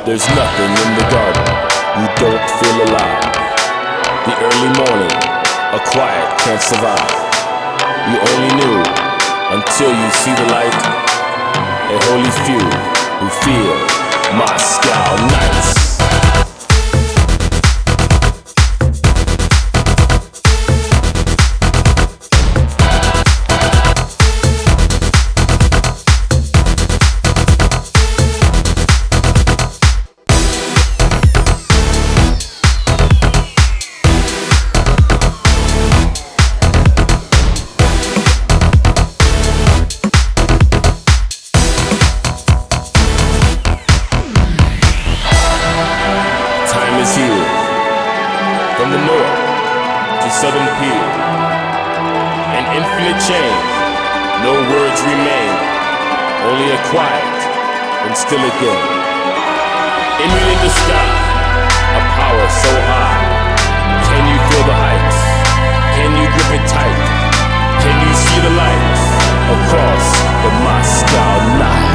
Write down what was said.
There's nothing in the garden you don't feel alive. The early morning, a quiet can't survive. You only knew until you see the light. A holy few who feel Moscow nights. From the north to southern pier, an infinite change, no words remain, only a quiet and still again. Emulate the sky, a power so high. Can you feel the heights? Can you grip it tight? Can you see the lights across the Moscow night?